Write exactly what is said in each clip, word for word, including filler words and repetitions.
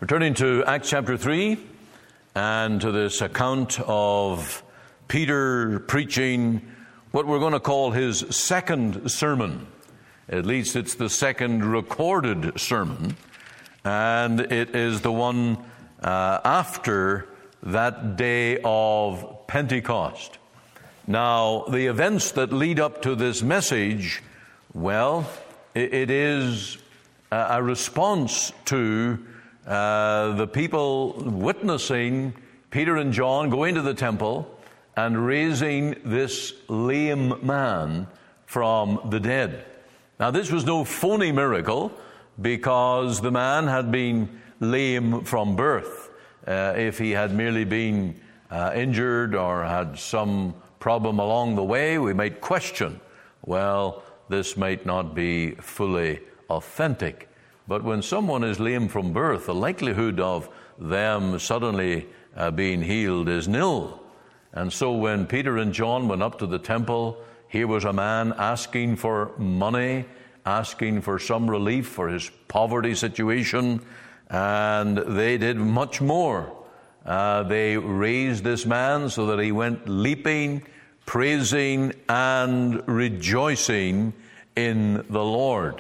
Returning to Acts chapter three and to this account of Peter preaching what we're going to call his second sermon. At least it's the second recorded sermon, and it is the one uh, after that day of Pentecost. Now, the events that lead up to this message, well, it, it is a, a response to Uh, the people witnessing Peter and John going to the temple and raising this lame man from the dead. Now, this was no phony miracle, because the man had been lame from birth. Uh, if he had merely been uh, injured or had some problem along the way, we might question, well, this might not be fully authentic. But when someone is lame from birth, the likelihood of them suddenly uh, being healed is nil. And so when Peter and John went up to the temple, here was a man asking for money, asking for some relief for his poverty situation, and they did much more. Uh, they raised this man so that he went leaping, praising, and rejoicing in the Lord.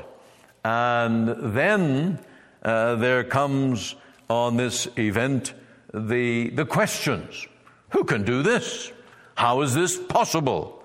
And then uh, there comes on this event the the questions. Who can do this? How is this possible?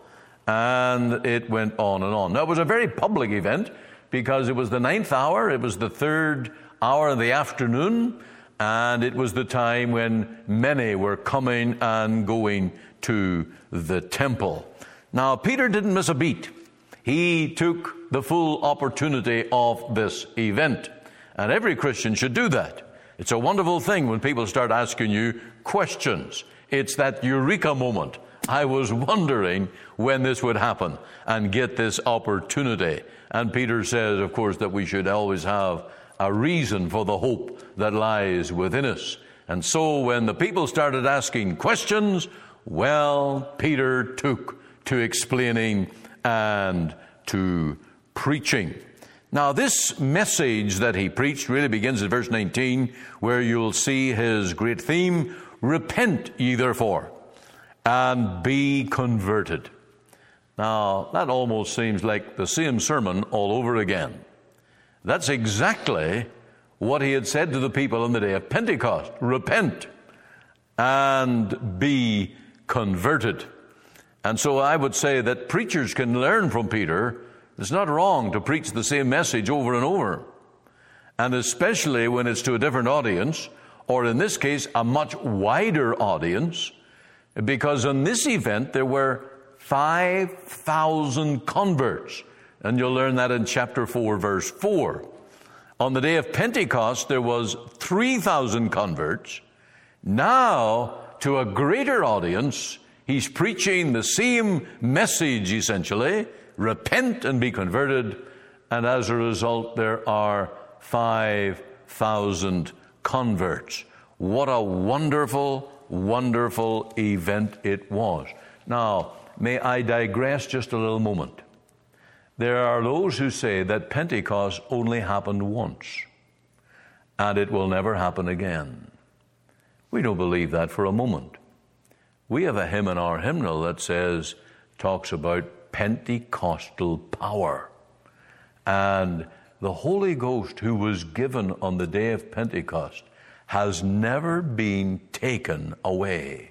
And it went on and on. Now, it was a very public event because it was the ninth hour. It was the third hour of the afternoon. And it was the time when many were coming and going to the temple. Now, Peter didn't miss a beat. He took the full opportunity of this event. And every Christian should do that. It's a wonderful thing when people start asking you questions. It's that eureka moment. I was wondering when this would happen and get this opportunity. And Peter says, of course, that we should always have a reason for the hope that lies within us. And so when the people started asking questions, well, Peter took to explaining and to preaching. Now, this message that he preached really begins at verse nineteen, where you'll see his great theme, repent ye therefore, and be converted. Now, that almost seems like the same sermon all over again. That's exactly what he had said to the people on the day of Pentecost. Repent and be converted. And so I would say that preachers can learn from Peter. It's not wrong to preach the same message over and over, and especially when it's to a different audience, or in this case, a much wider audience, because in this event there were five thousand converts, and you'll learn that in chapter four, verse four. On the day of Pentecost, there was three thousand converts. Now, to a greater audience, he's preaching the same message, essentially, repent and be converted, and as a result, there are five thousand converts. What a wonderful, wonderful event it was. Now, may I digress just a little moment? There are those who say that Pentecost only happened once, and it will never happen again. We don't believe that for a moment. We have a hymn in our hymnal that says, talks about Pentecostal power. And the Holy Ghost who was given on the day of Pentecost has never been taken away.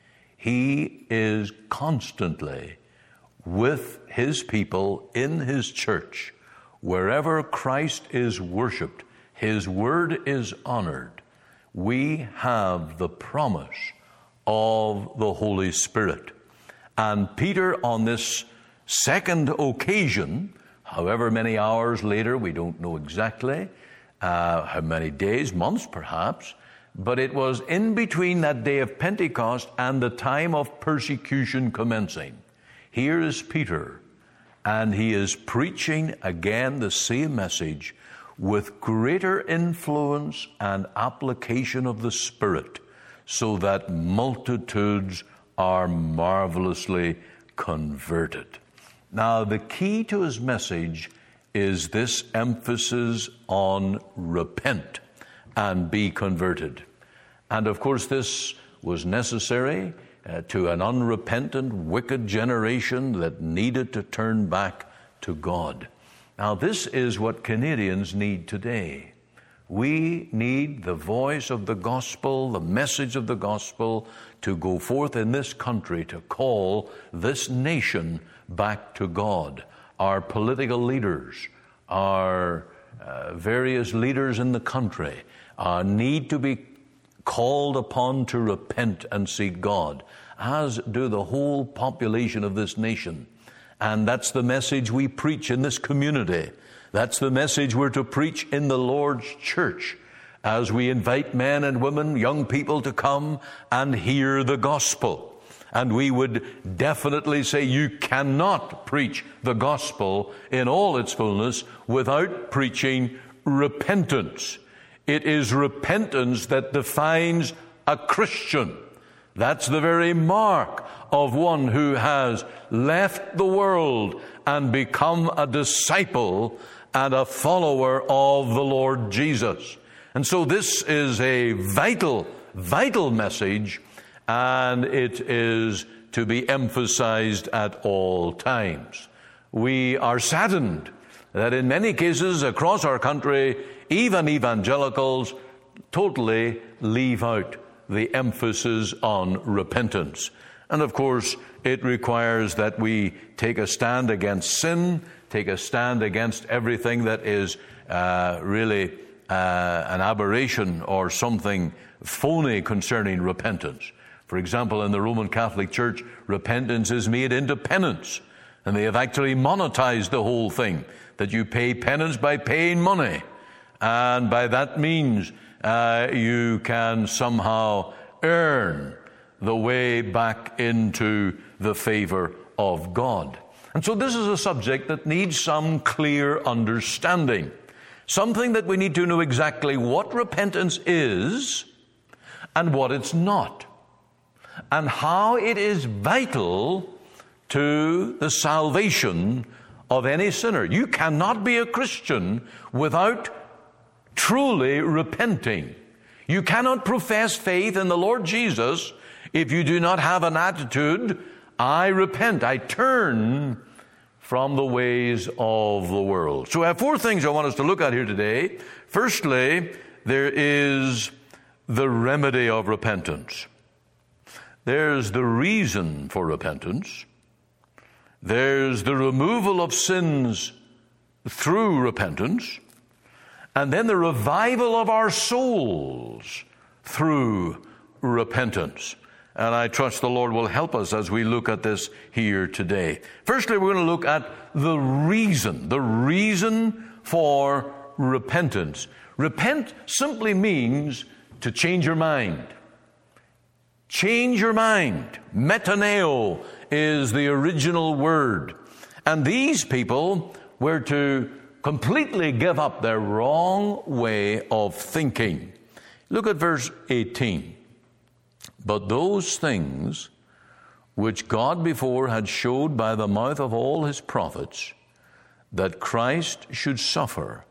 He is constantly with his people in his church. Wherever Christ is worshiped, his word is honored. We have the promise of the Holy Spirit. And Peter, on this second occasion, however many hours later, we don't know exactly, uh, how many days, months perhaps, but it was in between that day of Pentecost and the time of persecution commencing. Here is Peter, and he is preaching again the same message with greater influence and application of the Spirit, so that multitudes are marvelously converted. Now, the key to his message is this emphasis on repent and be converted. And of course, this was necessary uh, to an unrepentant, wicked generation that needed to turn back to God. Now, this is what Canadians need today. We need the voice of the gospel, the message of the gospel, to go forth in this country to call this nation back to God. Our political leaders, our uh, various leaders in the country uh, need to be called upon to repent and seek God, as do the whole population of this nation. And that's the message we preach in this community. That's the message we're to preach in the Lord's church as we invite men and women, young people to come and hear the gospel. And we would definitely say you cannot preach the gospel in all its fullness without preaching repentance. It is repentance that defines a Christian. That's the very mark of one who has left the world and become a disciple and a follower of the Lord Jesus. And so this is a vital, vital message, and it is to be emphasized at all times. We are saddened that in many cases across our country, even evangelicals totally leave out the emphasis on repentance. And of course, it requires that we take a stand against sin, take a stand against everything that is uh, really uh, an aberration or something phony concerning repentance. For example, in the Roman Catholic Church, repentance is made into penance. And they have actually monetized the whole thing, that you pay penance by paying money. And by that means, uh, you can somehow earn the way back into the favor of God. And so this is a subject that needs some clear understanding. Something that we need to know exactly what repentance is and what it's not. And how it is vital to the salvation of any sinner. You cannot be a Christian without truly repenting. You cannot profess faith in the Lord Jesus if you do not have an attitude, I repent, I turn from the ways of the world. So I have four things I want us to look at here today. Firstly, there is the remedy of repentance. There's the reason for repentance. There's the removal of sins through repentance. And then the revival of our souls through repentance. And I trust the Lord will help us as we look at this here today. Firstly, we're going to look at the reason, the reason for repentance. Repent simply means to change your mind. Change your mind. Metaneo is the original word. And these people were to completely give up their wrong way of thinking. Look at verse eighteen. But those things which God before had showed by the mouth of all his prophets, that Christ should suffer,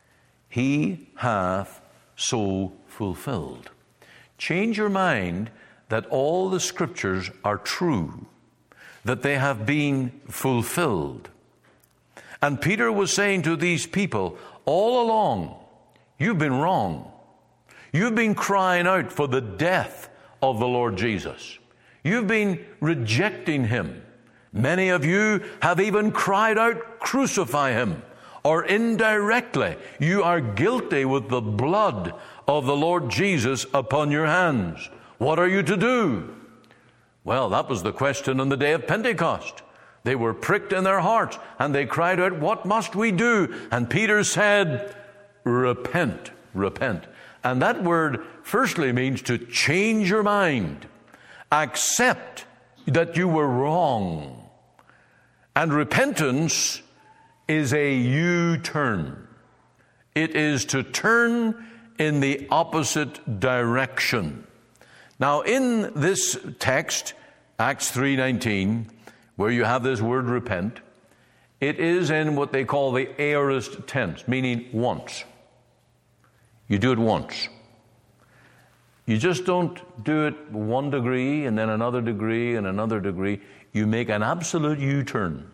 he hath so fulfilled. Change your mind that all the scriptures are true, that they have been fulfilled. And Peter was saying to these people, all along, you've been wrong. You've been crying out for the death of the Lord Jesus. You've been rejecting him. Many of you have even cried out, crucify him. Or indirectly, you are guilty with the blood of the Lord Jesus upon your hands. What are you to do? Well, that was the question on the day of Pentecost. They were pricked in their hearts, and they cried out, what must we do? And Peter said, repent, repent. And that word firstly means to change your mind. Accept that you were wrong. And repentance is a U-turn. It is to turn in the opposite direction. Now, in this text, Acts three nineteen, where you have this word repent, it is in what they call the aorist tense, meaning once. You do it once. You just don't do it one degree and then another degree and another degree. You make an absolute U-turn.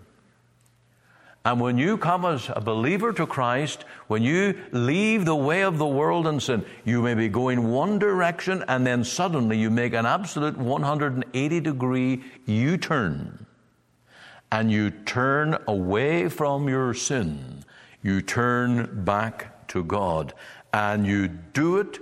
And when you come as a believer to Christ, when you leave the way of the world and sin, you may be going one direction and then suddenly you make an absolute one hundred eighty degree U-turn. And you turn away from your sin. You turn back to God. And you do it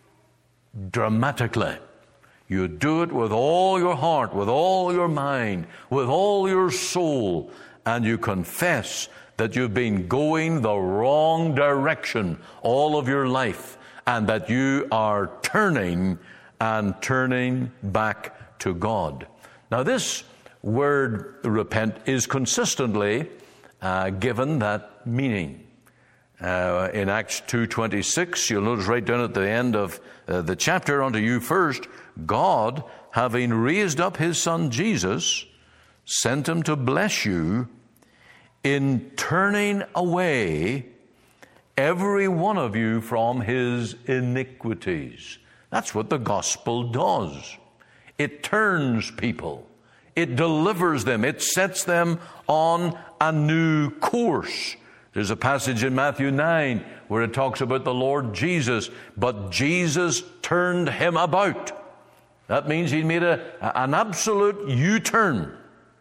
dramatically. You do it with all your heart, with all your mind, with all your soul. And you confess that you've been going the wrong direction all of your life, and that you are turning and turning back to God. Now, this word repent is consistently uh, given that meaning. Uh, in Acts two twenty-six, you'll notice right down at the end of uh, the chapter, unto you first, God, having raised up his Son Jesus, sent him to bless you in turning away every one of you from his iniquities. That's what the gospel does. It turns people. It delivers them. It sets them on a new course. There's a passage in Matthew nine where it talks about the Lord Jesus, but Jesus turned him about. That means he made a, an absolute U-turn.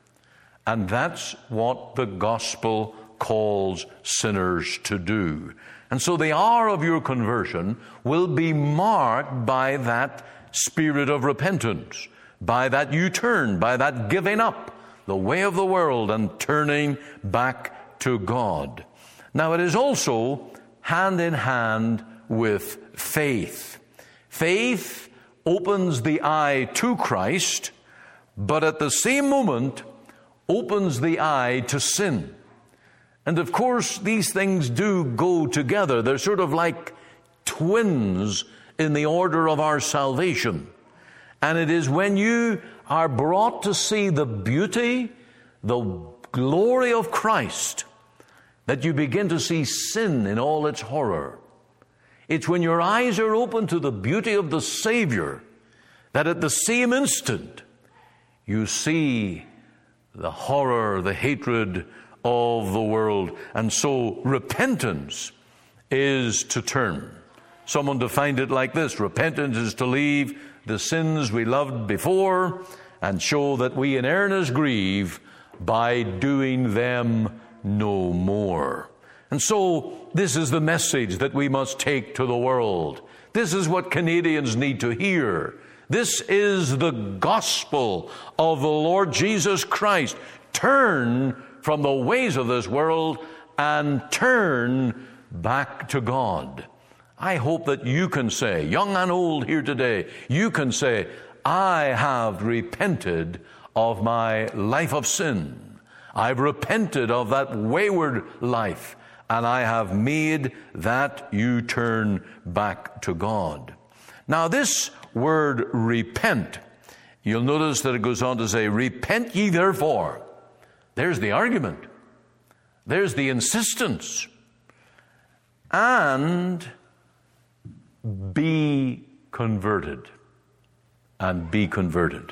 And that's what the gospel calls sinners to do. And so the hour of your conversion will be marked by that spirit of repentance, by that U-turn, by that giving up the way of the world and turning back to God. Now, it is also hand in hand with faith. Faith opens the eye to Christ, but at the same moment opens the eye to sin. And of course, these things do go together. They're sort of like twins in the order of our salvation. And it is when you are brought to see the beauty, the glory of Christ, that you begin to see sin in all its horror. It's when your eyes are open to the beauty of the Savior that at the same instant you see the horror, the hatred of the world. And so repentance is to turn. Someone defined it like this: repentance is to leave the sins we loved before and show that we in earnest grieve by doing them no more. And so this is the message that we must take to the world. This is what Canadians need to hear. This is the gospel of the Lord Jesus Christ. Turn from the ways of this world and turn back to God. I hope that you can say, young and old here today, you can say, I have repented of my life of sin. I've repented of that wayward life, and I have made that U-turn back to God. Now, this word repent, you'll notice that it goes on to say, repent ye therefore. There's the argument. There's the insistence. And be converted. And be converted.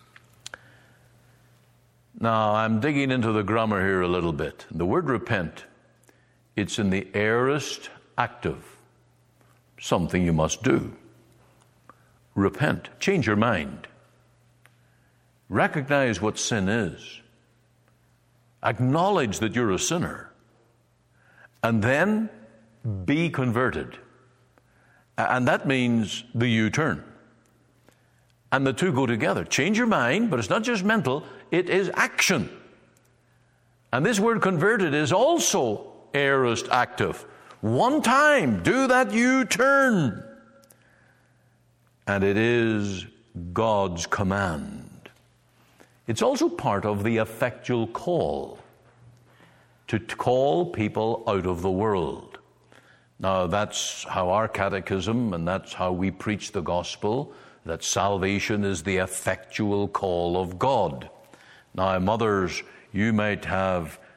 Now, I'm digging into the grammar here a little bit. The word repent, it's in the aorist active. Something you must do. Repent. Change your mind. Recognize what sin is. Acknowledge that you're a sinner. And then be converted. And that means the U-turn. And the two go together. Change your mind, but it's not just mental, it is action. And this word converted is also aorist active. One time, do that U-turn. And it is God's command. It's also part of the effectual call to call people out of the world. Now, that's how our catechism, and that's how we preach the gospel, that salvation is the effectual call of God. Now, mothers, you might have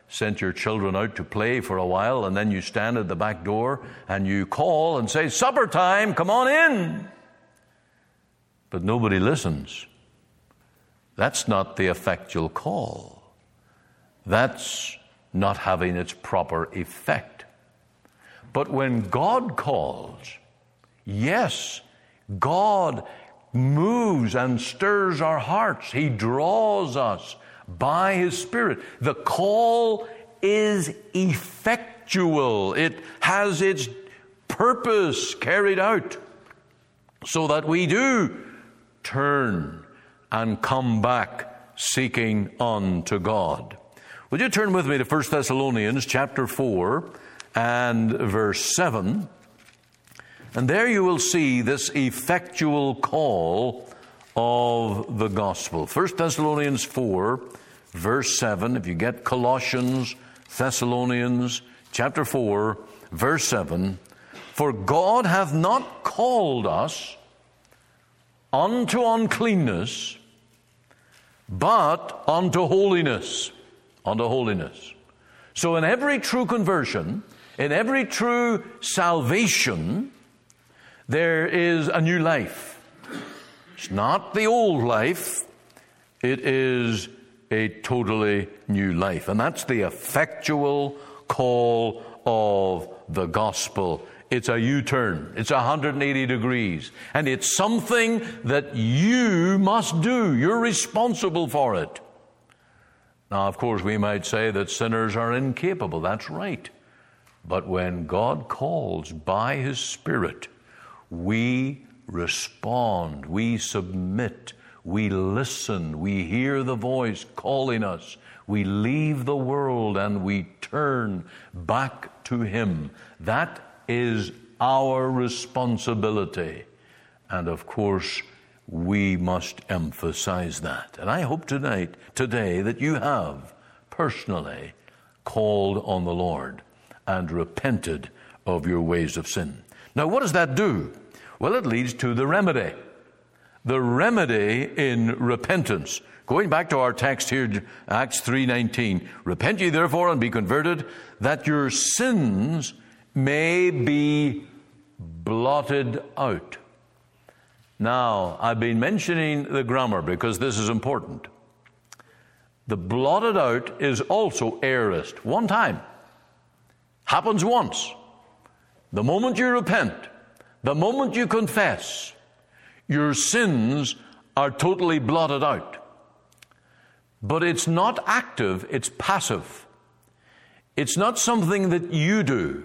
sent your children out to play for a while, and then you stand at the back door and you call and say, "Supper time, come on in." But nobody listens. That's not the effectual call. That's not having its proper effect. But when God calls, yes, God moves and stirs our hearts. He draws us by His Spirit. The call is effectual. It has its purpose carried out so that we do turn and come back seeking unto God. Would you turn with me to First Thessalonians chapter four and verse seven? And there you will see this effectual call of the gospel. First Thessalonians four, verse seven. If you get Colossians, Thessalonians, chapter four, verse seven. For God hath not called us unto uncleanness, but unto holiness. Unto holiness. So in every true conversion, in every true salvation, there is a new life. It's not the old life. It is a totally new life. And that's the effectual call of the gospel. It's a U-turn. It's one hundred eighty degrees. And it's something that you must do. You're responsible for it. Now, of course, we might say that sinners are incapable. That's right. But when God calls by His Spirit, we respond, we submit, we listen, we hear the voice calling us, we leave the world and we turn back to Him. That is our responsibility. And of course, we must emphasize that. And I hope tonight, today, that you have personally called on the Lord and repented of your ways of sin. Now, what does that do? Well, it leads to the remedy. The remedy in repentance. Going back to our text here, Acts three nineteen. Repent ye therefore and be converted, that your sins may be blotted out. Now, I've been mentioning the grammar because this is important. The blotted out is also aorist. One time. Happens once. The moment you repent, the moment you confess, your sins are totally blotted out. But it's not active, it's passive. It's not something that you do.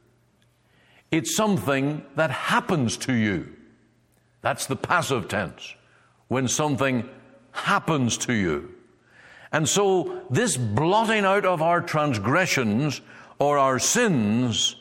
It's something that happens to you. That's the passive tense, when something happens to you. And so this blotting out of our transgressions or our sins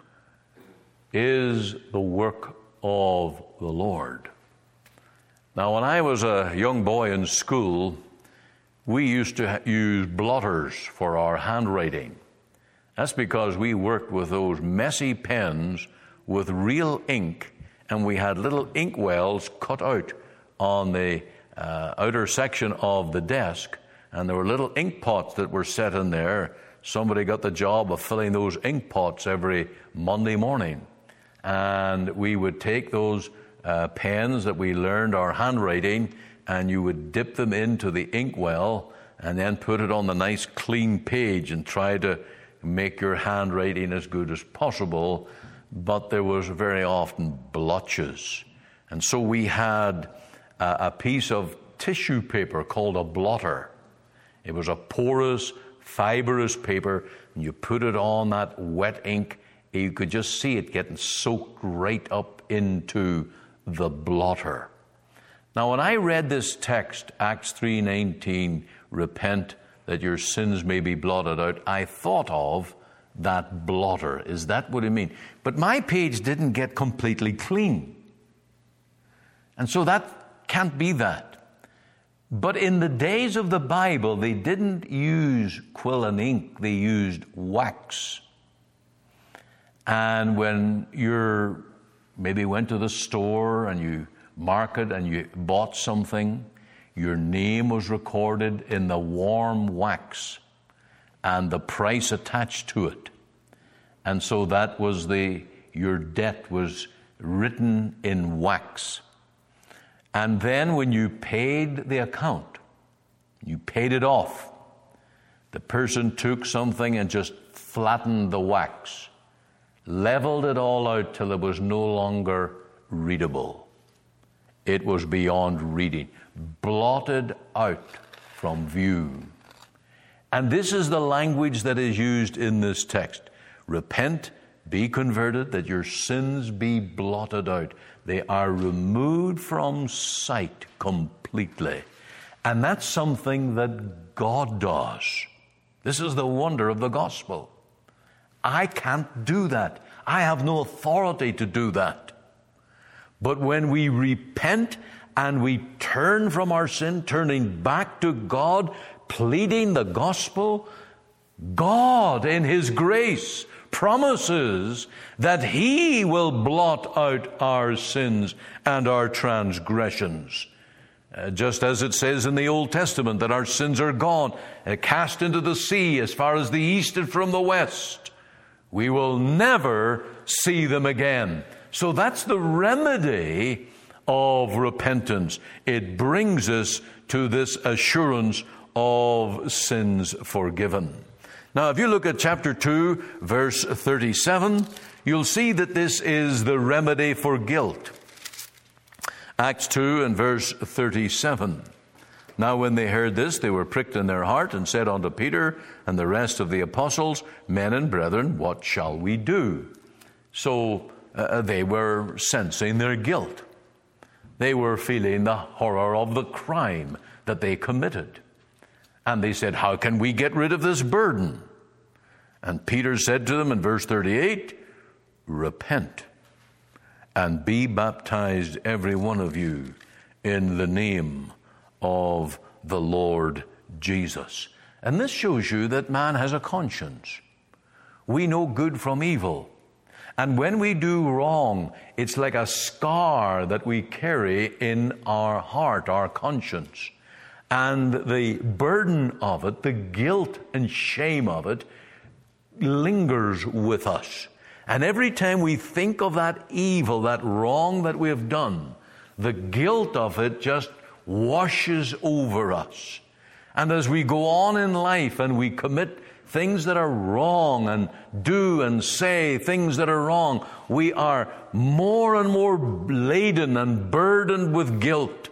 is the work of the Lord. Now, when I was a young boy in school, we used to use blotters for our handwriting. That's because we worked with those messy pens with real ink, and we had little ink wells cut out on the uh, outer section of the desk, and there were little ink pots that were set in there. Somebody got the job of filling those ink pots every Monday morning. And we would take those uh, pens that we learned our handwriting, and you would dip them into the inkwell and then put it on the nice clean page and try to make your handwriting as good as possible. But there was very often blotches. And so we had a, a piece of tissue paper called a blotter. It was a porous, fibrous paper, and you put it on that wet ink. You could just see it getting soaked right up into the blotter. Now, when I read this text, Acts three nineteen, repent that your sins may be blotted out, I thought of that blotter. Is that what it means? But my page didn't get completely clean. And so that can't be that. But in the days of the Bible, they didn't use quill and ink, they used wax. And when you maybe went to the store and you market and you bought something, your name was recorded in the warm wax. and the price attached to it. And so that was the, your debt was written in wax. And then when you paid the account, you paid it off, the person took something and just flattened the wax, leveled it all out till it was no longer readable. It was beyond reading, blotted out from view. And this is the language that is used in this text. Repent, be converted, that your sins be blotted out. They are removed from sight completely. And that's something that God does. This is the wonder of the gospel. I can't do that. I have no authority to do that. But when we repent and we turn from our sin, turning back to God, pleading the gospel, God in His grace promises that He will blot out our sins and our transgressions. Uh, just as it says in the Old Testament that our sins are gone, uh, cast into the sea as far as the east is from the west. We will never see them again. So that's the remedy of repentance. It brings us to this assurance of sins forgiven. Now, if you look at chapter two, verse thirty-seven, you'll see that this is the remedy for guilt. Acts two and verse thirty-seven. Now when they heard this, they were pricked in their heart and said unto Peter and the rest of the apostles, Men and brethren, what shall we do? So uh, they were sensing their guilt. They were feeling the horror of the crime that they committed. And they said, how can we get rid of this burden? And Peter said to them in verse thirty-eight, Repent and be baptized every one of you in the name of the Lord Jesus. And this shows you that man has a conscience. We know good from evil. And when we do wrong, it's like a scar that we carry in our heart, our conscience. And the burden of it, the guilt and shame of it, lingers with us. And every time we think of that evil, that wrong that we have done, the guilt of it just washes over us. And as we go on in life and we commit things that are wrong and do and say things that are wrong, we are more and more laden and burdened with guilt.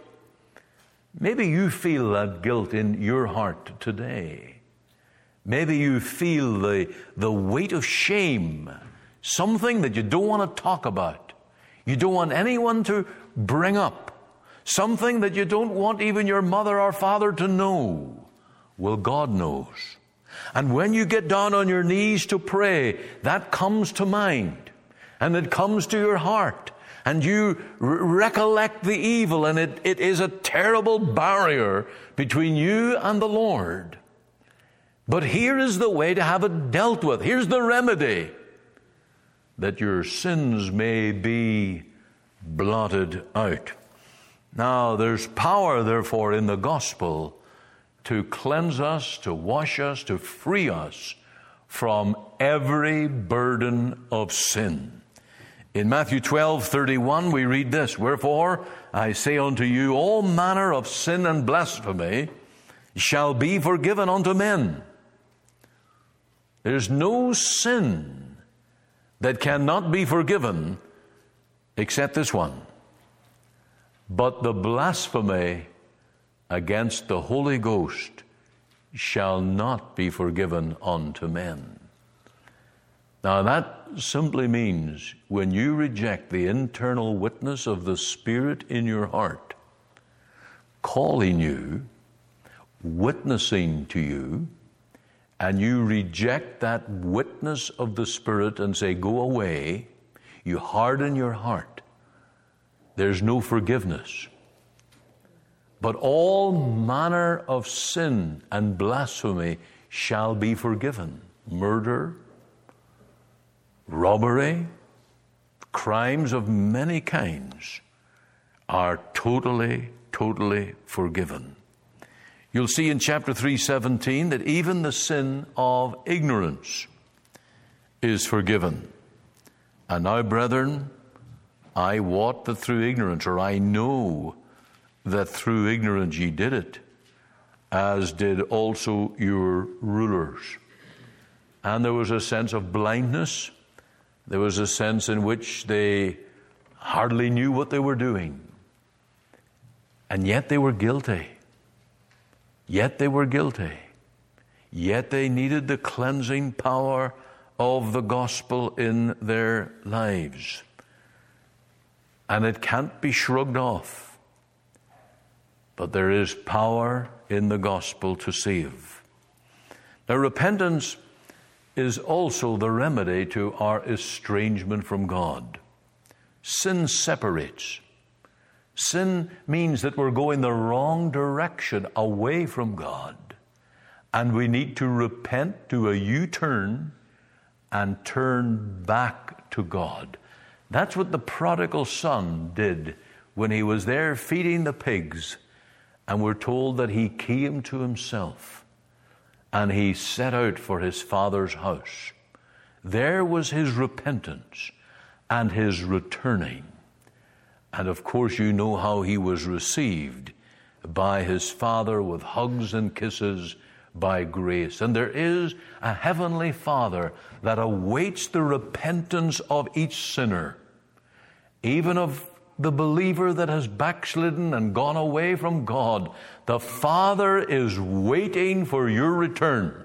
Maybe you feel that guilt in your heart today. Maybe you feel the, the weight of shame, something that you don't want to talk about. You don't want anyone to bring up. Something that you don't want even your mother or father to know. Well, God knows. And when you get down on your knees to pray, that comes to mind. And it comes to your heart. And you re- recollect the evil. And it, it is a terrible barrier between you and the Lord. But here is the way to have it dealt with. Here's the remedy. That your sins may be blotted out. Now, there's power, therefore, in the gospel to cleanse us, to wash us, to free us from every burden of sin. In Matthew twelve thirty-one, we read this, Wherefore I say unto you, all manner of sin and blasphemy shall be forgiven unto men. There's no sin that cannot be forgiven except this one. But the blasphemy against the Holy Ghost shall not be forgiven unto men. Now that simply means when you reject the internal witness of the Spirit in your heart, calling you, witnessing to you, and you reject that witness of the Spirit and say, go away, you harden your heart, there's no forgiveness. But all manner of sin and blasphemy shall be forgiven. Murder, robbery, crimes of many kinds are totally, totally forgiven. You'll see in chapter three seventeen that even the sin of ignorance is forgiven. And now, brethren, I wot that through ignorance, or I know that through ignorance ye did it, as did also your rulers. And there was a sense of blindness. There was a sense in which they hardly knew what they were doing. And yet they were guilty. Yet they were guilty. Yet they needed the cleansing power of the gospel in their lives. And it can't be shrugged off. But there is power in the gospel to save. Now, repentance is also the remedy to our estrangement from God. Sin separates. Sin means that we're going the wrong direction away from God. And we need to repent, do a U-turn, and turn back to God. That's what the prodigal son did when he was there feeding the pigs. And we're told that he came to himself and he set out for his father's house. There was his repentance and his returning. And of course, you know how he was received by his father with hugs and kisses by grace. And there is a heavenly Father that awaits the repentance of each sinner, even of the believer that has backslidden and gone away from God. The Father is waiting for your return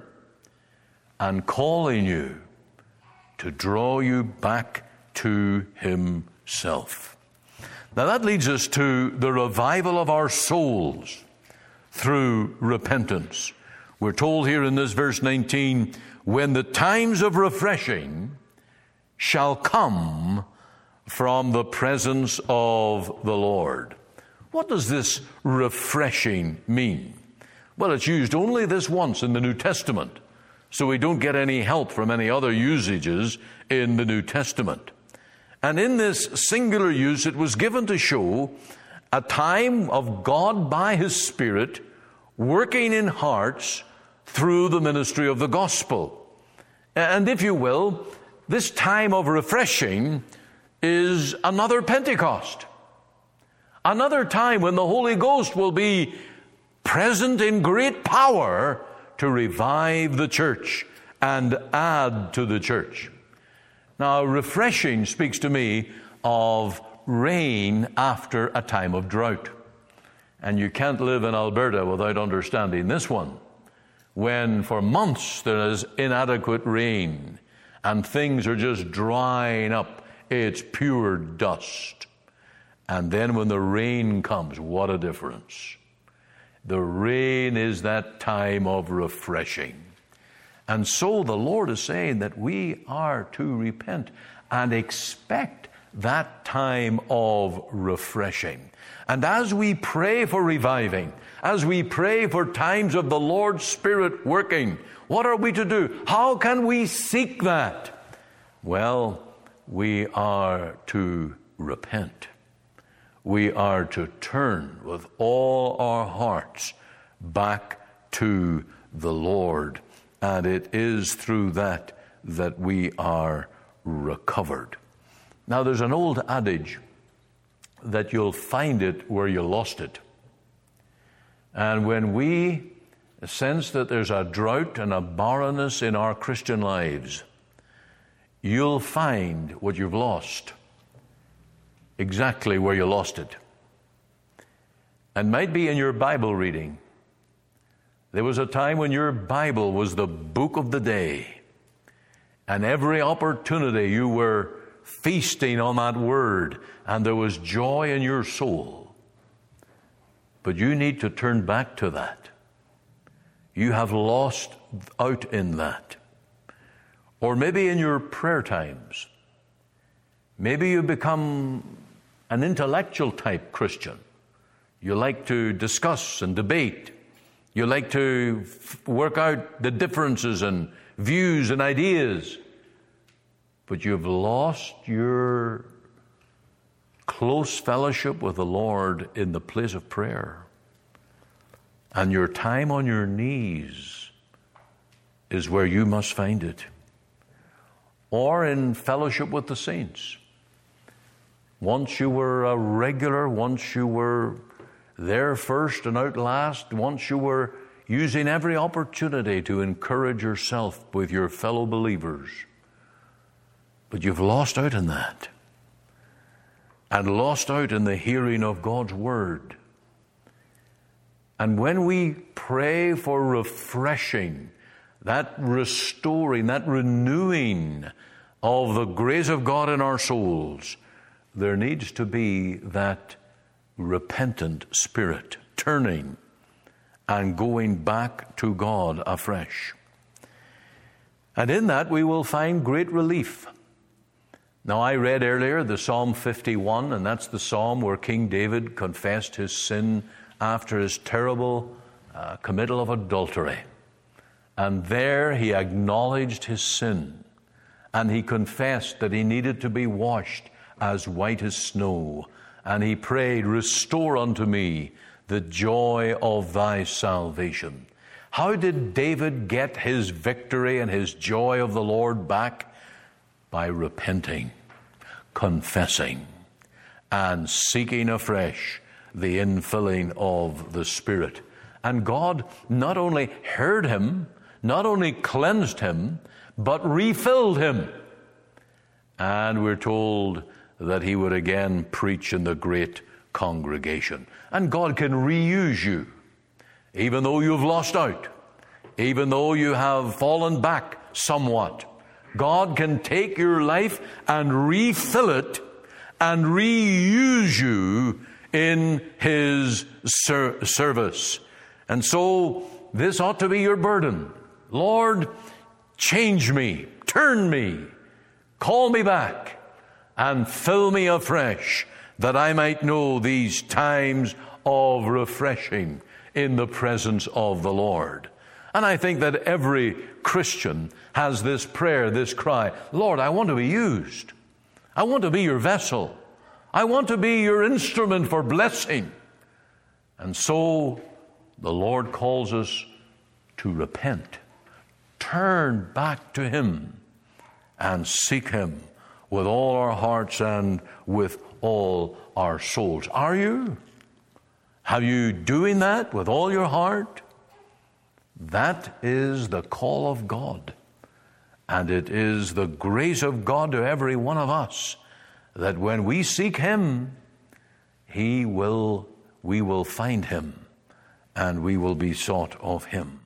and calling you to draw you back to himself. Now that leads us to the revival of our souls through repentance. We're told here in this verse nineteen, when the times of refreshing shall come from the presence of the Lord. What does this refreshing mean? Well, it's used only this once in the New Testament, so we don't get any help from any other usages in the New Testament. And in this singular use, it was given to show a time of God by his Spirit working in hearts through the ministry of the gospel. And if you will, this time of refreshing is another Pentecost. Another time when the Holy Ghost will be present in great power to revive the church and add to the church. Now, refreshing speaks to me of rain after a time of drought. And you can't live in Alberta without understanding this one. When for months there is inadequate rain and things are just drying up, it's pure dust. And then when the rain comes, what a difference. The rain is that time of refreshing. And so the Lord is saying that we are to repent and expect that time of refreshing. And as we pray for reviving, as we pray for times of the Lord's Spirit working, what are we to do? How can we seek that? Well, we are to repent. We are to turn with all our hearts back to the Lord. And it is through that that we are recovered. Now, there's an old adage that you'll find it where you lost it. And when we sense that there's a drought and a barrenness in our Christian lives, you'll find what you've lost exactly where you lost it. And might be in your Bible reading. There was a time when your Bible was the book of the day, and every opportunity you were feasting on that word, and there was joy in your soul. But you need to turn back to that. You have lost out in that. Or maybe in your prayer times. Maybe you become an intellectual type Christian. You like to discuss and debate. You like to f- work out the differences and views and ideas. But you've lost your close fellowship with the Lord in the place of prayer. And your time on your knees is where you must find it. Or in fellowship with the saints. Once you were a regular, once you were there first and out last, once you were using every opportunity to encourage yourself with your fellow believers. But you've lost out in that. And lost out in the hearing of God's word. And when we pray for refreshing, that restoring, that renewing of the grace of God in our souls, there needs to be that repentant spirit, turning and going back to God afresh. And in that we will find great relief. Now, I read earlier the Psalm fifty-one, and that's the psalm where King David confessed his sin after his terrible uh, committal of adultery. And there he acknowledged his sin, and he confessed that he needed to be washed as white as snow. And he prayed, "Restore unto me the joy of thy salvation." How did David get his victory and his joy of the Lord back? By repenting, confessing, and seeking afresh the infilling of the Spirit. And God not only heard him, not only cleansed him, but refilled him. And we're told that he would again preach in the great congregation. And God can reuse you, even though you've lost out, even though you have fallen back somewhat. God can take your life and refill it and reuse you in his ser- service. And so this ought to be your burden. Lord, change me, turn me, call me back, and fill me afresh, that I might know these times of refreshing in the presence of the Lord. And I think that every Christian has this prayer, this cry, Lord, I want to be used. I want to be your vessel. I want to be your instrument for blessing. And so the Lord calls us to repent, turn back to him, and seek him with all our hearts and with all our souls. Are you? Have you doing that with all your heart? That is the call of God. And it is the grace of God to every one of us that when we seek him, he will, we will find him, and we will be sought of him.